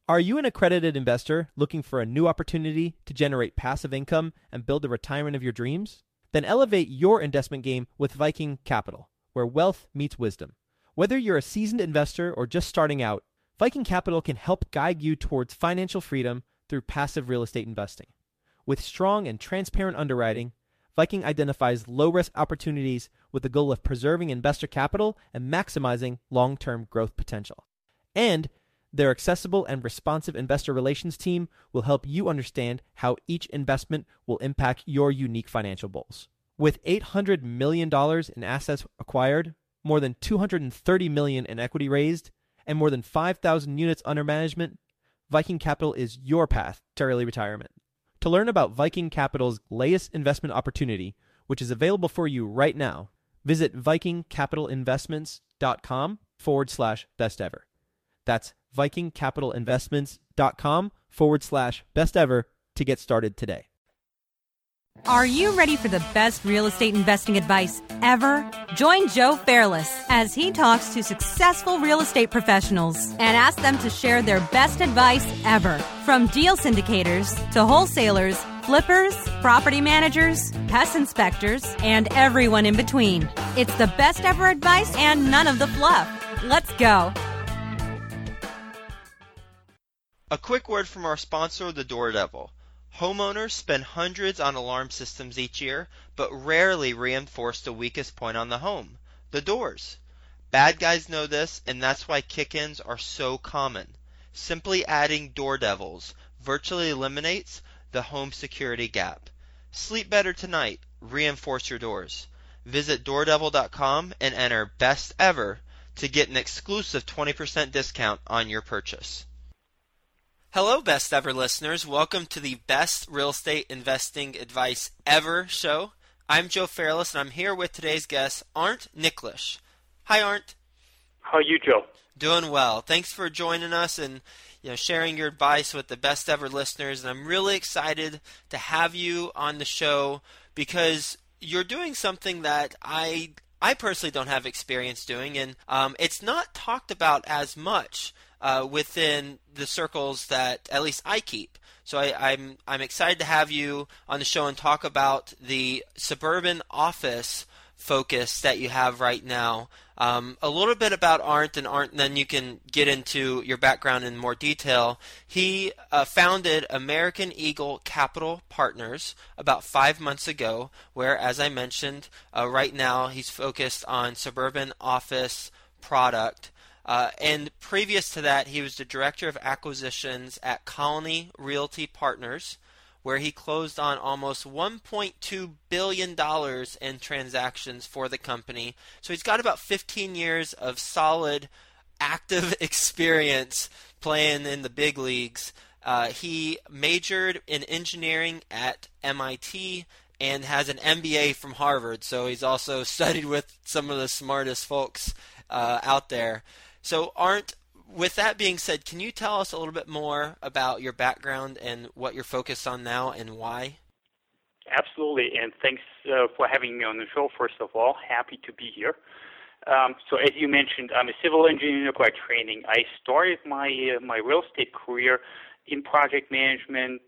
Are you an accredited investor looking for a new opportunity to generate passive income and build the retirement of your dreams? Then elevate your investment game with Viking Capital, where wealth meets wisdom. Whether you're a seasoned investor or just starting out, Viking Capital can help guide you towards financial freedom through passive real estate investing. With strong and transparent underwriting, Viking identifies low-risk opportunities with the goal of preserving investor capital and maximizing long-term growth potential. And their accessible and responsive investor relations team will help you understand how each investment will impact your unique financial goals. With $800 million in assets acquired, more than $230 million in equity raised, and more than 5,000 units under management, Viking Capital is your path to early retirement. To learn about Viking Capital's latest investment opportunity, which is available for you right now, visit vikingcapitalinvestments.com/best ever. That's vikingcapitalinvestments.com/best ever to get started today. Are you ready for the best real estate investing advice ever? Join Joe Fairless as he talks to successful real estate professionals and asks them to share their best advice ever. From deal syndicators to wholesalers, flippers, property managers, pest inspectors, and everyone in between. It's the best ever advice and none of the fluff. Let's go. A quick word from our sponsor, the Door Devil. Homeowners spend hundreds on alarm systems each year, but rarely reinforce the weakest point on the home, the doors. Bad guys know this, and that's why kick-ins are so common. Simply adding Door Devils virtually eliminates the home security gap. Sleep better tonight. Reinforce your doors. Visit doordevil.com and enter Best Ever to get an exclusive 20% discount on your purchase. Hello, Best Ever listeners. Welcome to the Best Real Estate Investing Advice Ever show. I'm Joe Fairless, and I'm here with today's guest, Arndt Niklish. Hi, Arndt. How are you, Joe? Doing well. Thanks for joining us and sharing your advice with the Best Ever listeners. And I'm really excited to have you on the show because you're doing something that I personally don't have experience doing, and it's not talked about as much within the circles that at least I keep. So I'm excited to have you on the show and talk about the suburban office focus that you have right now. A little bit about Arndt, and then you can get into your background in more detail. He founded American Eagle Capital Partners about 5 months ago, where, as I mentioned, right now he's focused on suburban office product. And previous to that, he was the Director of Acquisitions at Colony Realty Partners, where he closed on almost $1.2 billion in transactions for the company. So he's got about 15 years of solid, active experience playing in the big leagues. He majored in engineering at MIT and has an MBA from Harvard, so he's also studied with some of the smartest folks out there. So, Arndt, with that being said, can you tell us a little bit more about your background and what you're focused on now and why? Absolutely, and thanks for having me on the show, first of all. Happy to be here. So as you mentioned, I'm a civil engineer by training. I started my real estate career in project management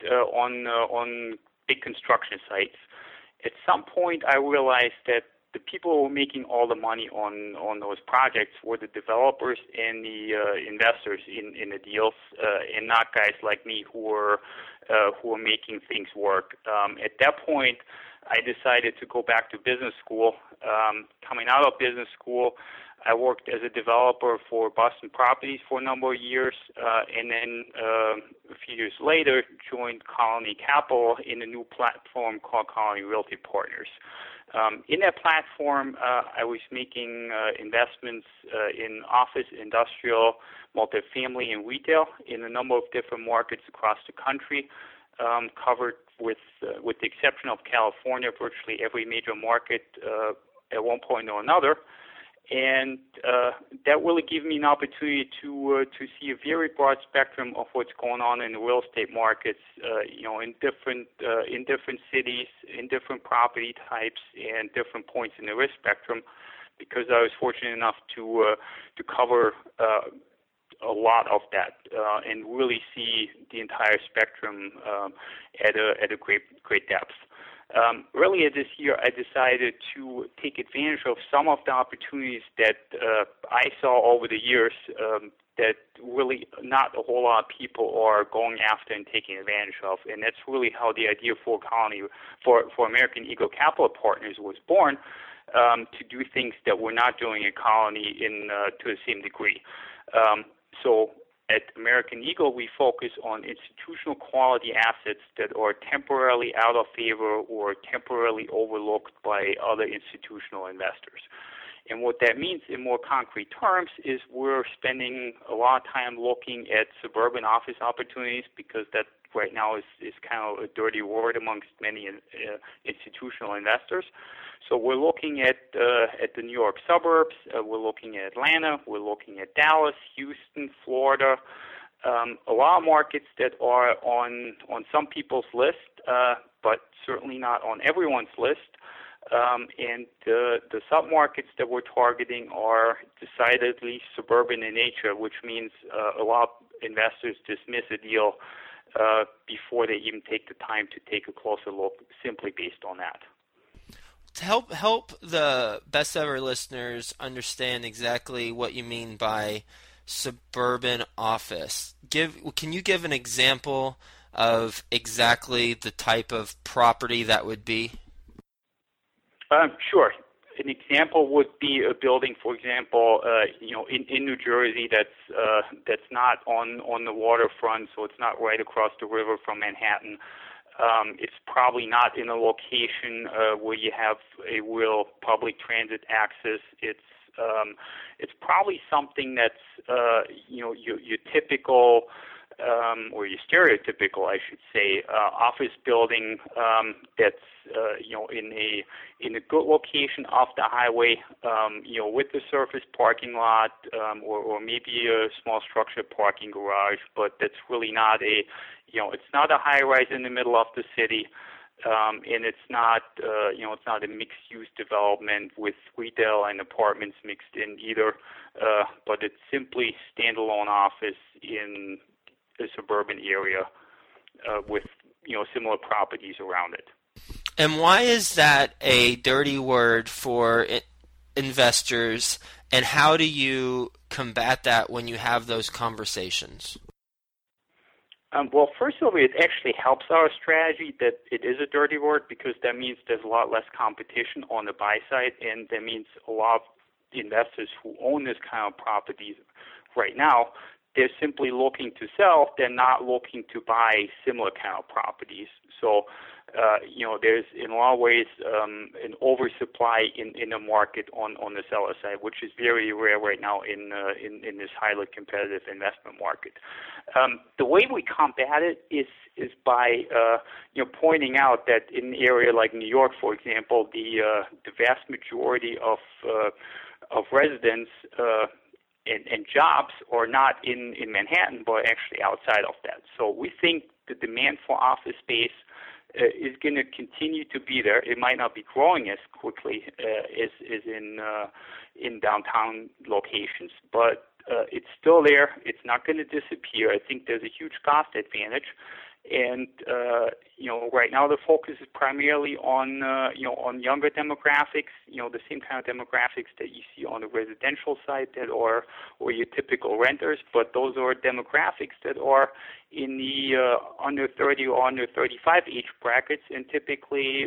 on big construction sites. At some point, I realized that the people who were making all the money on those projects were the developers and the investors in the deals, and not guys like me who were making things work. At that point, I decided to go back to business school. Coming out of business school, I worked as a developer for Boston Properties for a number of years, and then a few years later joined Colony Capital in a new platform called Colony Realty Partners. In that platform, I was making investments in office, industrial, multifamily, and retail in a number of different markets across the country, covered with the exception of California, virtually every major market at one point or another. And that really gave me an opportunity to see a very broad spectrum of what's going on in the real estate markets, in different cities, in different property types, and different points in the risk spectrum. Because I was fortunate enough to cover a lot of that and really see the entire spectrum at a great depth. Earlier this year, I decided to take advantage of some of the opportunities that I saw over the years that really not a whole lot of people are going after and taking advantage of. And that's really how the idea for American Eagle Capital Partners was born, to do things that we're not doing in Colony to the same degree. So at American Eagle, we focus on institutional quality assets that are temporarily out of favor or temporarily overlooked by other institutional investors. And what that means in more concrete terms is we're spending a lot of time looking at suburban office opportunities, because that right now is kind of a dirty word amongst many institutional investors. So we're looking at the New York suburbs, we're looking at Atlanta, we're looking at Dallas, Houston, Florida, a lot of markets that are on some people's list, but certainly not on everyone's list. And the submarkets that we're targeting are decidedly suburban in nature, which means a lot of investors dismiss a deal before they even take the time to take a closer look, simply based on that. To help the best ever listeners understand exactly what you mean by suburban office, can you give an example of exactly the type of property that would be? Sure. An example would be a building, for example, in New Jersey that's not on the waterfront, so it's not right across the river from Manhattan. It's probably not in a location where you have a real public transit access. It's probably something that's your typical or your stereotypical, I should say, office building that's in a good location off the highway, with the surface parking lot, or maybe a small structured parking garage, but that's really not it's not a high rise in the middle of the city, and it's not it's not a mixed use development with retail and apartments mixed in either, but it's simply standalone office in a suburban area with similar properties around it. And why is that a dirty word for investors, and how do you combat that when you have those conversations? Well, first of all, it actually helps our strategy that it is a dirty word, because that means there's a lot less competition on the buy side, and that means a lot of investors who own this kind of properties right now, they're simply looking to sell. They're not looking to buy similar kind of properties. So, there's in a lot of ways an oversupply in the market on the seller side, which is very rare right now in this highly competitive investment market. The way we combat it is by pointing out that in an area like New York, for example, the vast majority of residents and jobs are not in Manhattan, but actually outside of that. So we think the demand for office space is going to continue to be there. It might not be growing as quickly as in downtown locations, but it's still there. It's not going to disappear. I think there's a huge cost advantage. And right now the focus is primarily on younger demographics, the same kind of demographics that you see on the residential side that are or your typical renters, but those are demographics that are in the under 30 or under 35 age brackets, and typically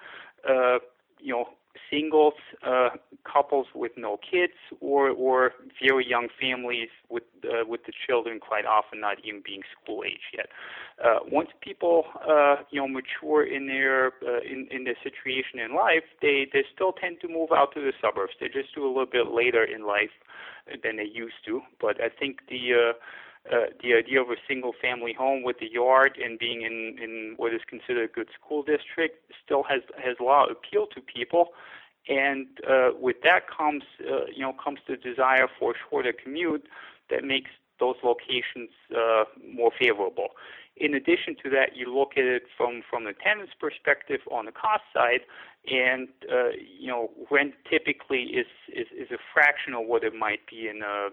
singles, couples with no kids, or very young families with the children quite often not even being school age yet. Once people mature in their situation in life, they still tend to move out to the suburbs. They just do a little bit later in life than they used to. But I think the idea of a single-family home with a yard and being in what is considered a good school district still has a lot of appeal to people, and with that comes the desire for a shorter commute that makes those locations more favorable. In addition to that, you look at it from the tenant's perspective on the cost side, and rent typically is a fraction of what it might be in a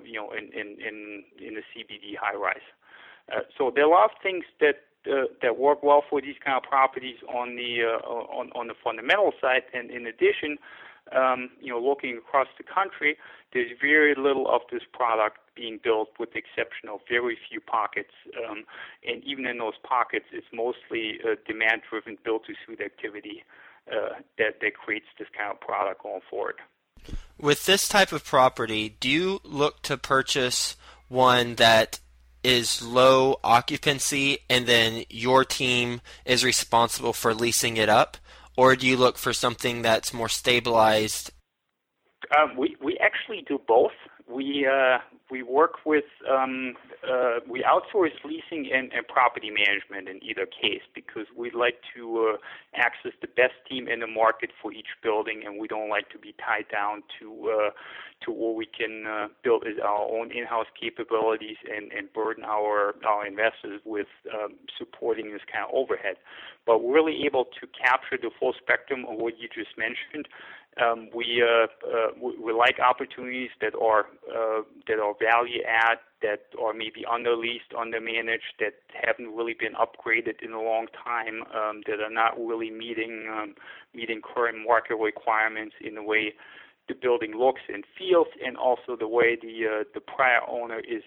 CBD high rise. So there are a lot of things that work well for these kind of properties on the fundamental side, and in addition, looking across the country, there's very little of this product being built, with the exception of very few pockets. And even in those pockets, it's mostly demand-driven build-to-suit activity that creates this kind of product going forward. With this type of property, do you look to purchase one that is low occupancy and then your team is responsible for leasing it up? Or do you look for something that's more stabilized? We actually do both. We work with we outsource leasing and property management in either case, because we'd like to access the best team in the market for each building, and we don't like to be tied down to what we can build as our own in-house capabilities and burden our investors with supporting this kind of overhead. But we're really able to capture the full spectrum of what you just mentioned. We like opportunities that are value add, that are maybe under-leased, under-managed, that haven't really been upgraded in a long time, that are not really meeting current market requirements in the way the building looks and feels, and also the way the prior owner is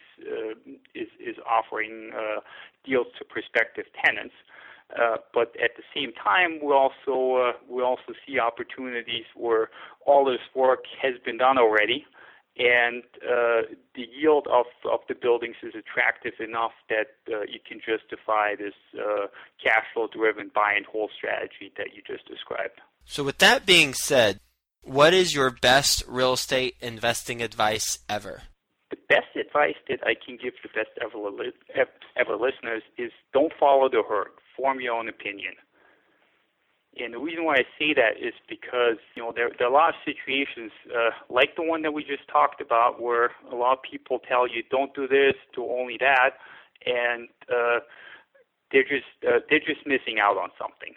offering deals to prospective tenants. But at the same time, we also see opportunities where all this work has been done already, and the yield of the buildings is attractive enough that you can justify this cash flow-driven buy-and-hold strategy that you just described. So with that being said, what is your best real estate investing advice ever? The best advice that I can give the best ever listeners is don't follow the herd. Form your own opinion. And the reason why I say that is because there are a lot of situations like the one that we just talked about, where a lot of people tell you don't do this, do only that, and they're just missing out on something.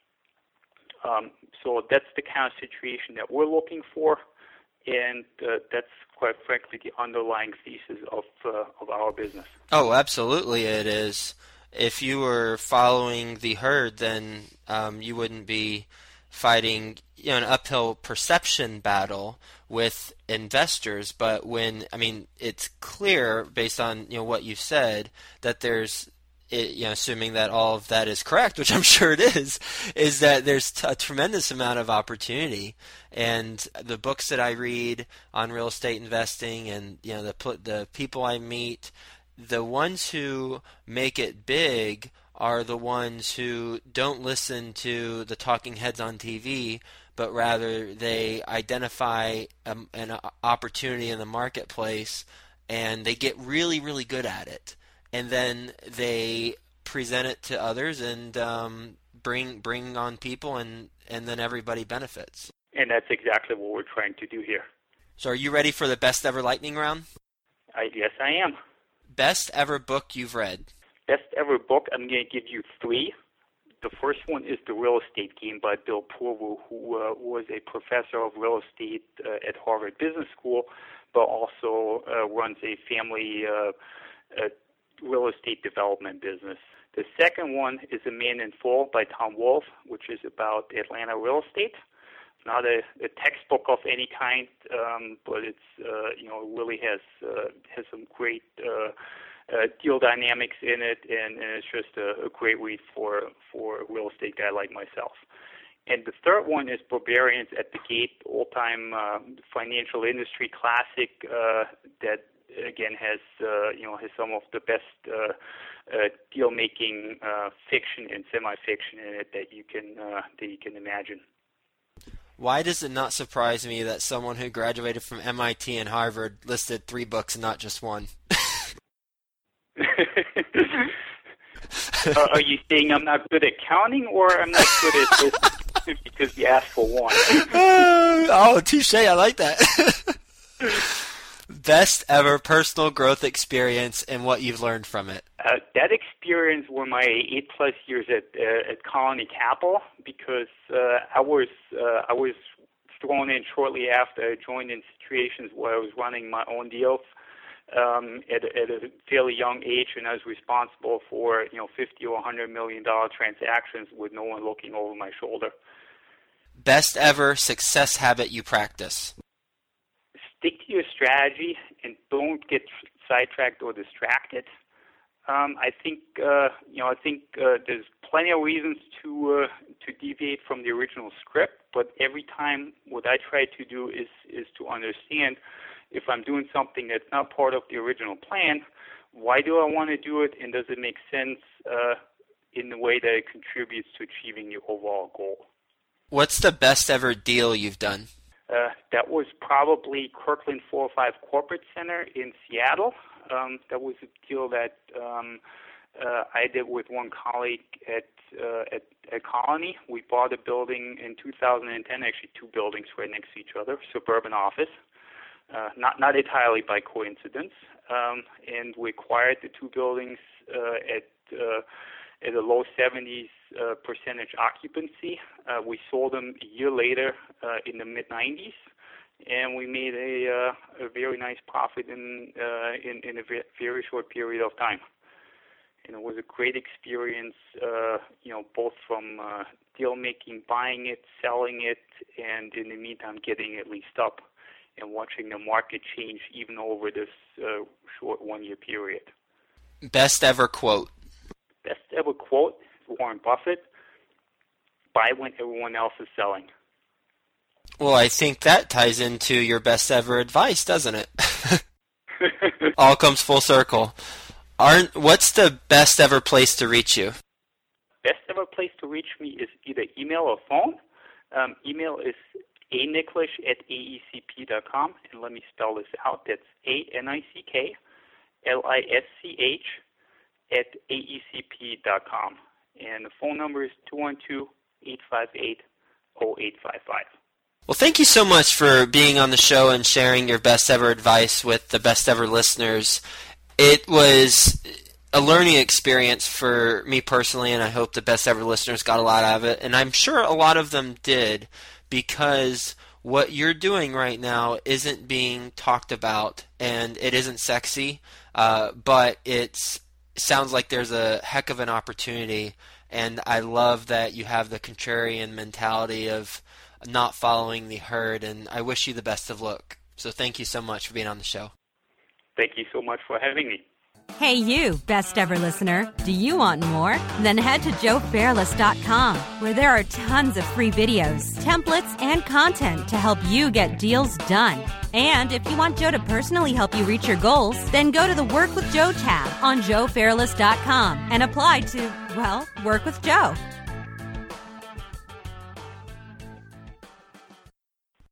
So that's the kind of situation that we're looking for, and that's quite frankly the underlying thesis of our business. Oh, absolutely, it is. If you were following the herd, then you wouldn't be fighting an uphill perception battle with investors. But it's clear based on what you said that there's, assuming that all of that is correct, which I'm sure it is that there's a tremendous amount of opportunity. And the books that I read on real estate investing, and the people I meet, the ones who make it big are the ones who don't listen to the talking heads on TV, but rather they identify an opportunity in the marketplace and they get really, really good at it. And then they present it to others and bring on people, and then everybody benefits. And that's exactly what we're trying to do here. So are you ready for the best ever lightning round? Yes, I am. Best ever book you've read? Best ever book, I'm going to give you 3. The first one is The Real Estate Game by Bill Purwood, who was a professor of real estate at Harvard Business School, but also runs a family real estate development business. The second one is A Man in Full by Tom Wolfe, which is about Atlanta real estate. Not a textbook of any kind, but it's really has some great deal dynamics in it, and it's just a great read for a real estate guy like myself. And the third one is Barbarians at the Gate, old-time financial industry classic that again has some of the best deal-making fiction and semi-fiction in it that you can imagine. Why does it not surprise me that someone who graduated from MIT and Harvard listed 3 books and not just 1? Are you saying I'm not good at counting, or I'm not good at this because you asked for 1? Oh, touche! I like that. Best ever personal growth experience and what you've learned from it. That experience were my 8+ years at Colony Capital, because I was thrown in shortly after I joined in situations where I was running my own deals at a fairly young age, and I was responsible for $50 or $100 million transactions with no one looking over my shoulder. Best ever success habit you practice. Stick to your strategy and don't get sidetracked or distracted. I think there's plenty of reasons to deviate from the original script, but every time what I try to do is to understand if I'm doing something that's not part of the original plan, why do I want to do it, and does it make sense in the way that it contributes to achieving the overall goal? What's the best ever deal you've done? That was probably Kirkland 405 Corporate Center in Seattle. That was a deal that I did with one colleague at Colony. We bought a building in 2010, actually two buildings right next to each other, suburban office, not entirely by coincidence. And we acquired the two buildings at a low 70s percentage occupancy. We sold them a year later in the mid 90s, and we made a very nice profit in a very short period of time. And it was a great experience, both from deal making, buying it, selling it, and in the meantime getting it leased up and watching the market change even over this short 1 year period. Best ever quote. Best ever quote, Warren Buffett: buy when everyone else is selling. Well, I think that ties into your best ever advice, doesn't it? All comes full circle. What's the best ever place to reach you? Best ever place to reach me is either email or phone. Email is anicklish@aecp.com, and let me spell this out. That's ANICKLISCH@aecp.com. And the phone number is 212-858-0855. Well, thank you so much for being on the show and sharing your best ever advice with the best ever listeners. It was a learning experience for me personally, and I hope the best ever listeners got a lot out of it. And I'm sure a lot of them did, because what you're doing right now isn't being talked about, and it isn't sexy, but it sounds like there's a heck of an opportunity. And I love that you have the contrarian mentality of not following the herd, and I wish you the best of luck. So thank you so much for being on the show. Thank you so much for having me. Hey you, best ever listener. Do you want more? Then head to joefairless.com, where there are tons of free videos, templates, and content to help you get deals done. And if you want Joe to personally help you reach your goals, then go to the Work with Joe tab on joefairless.com and apply to, work with Joe.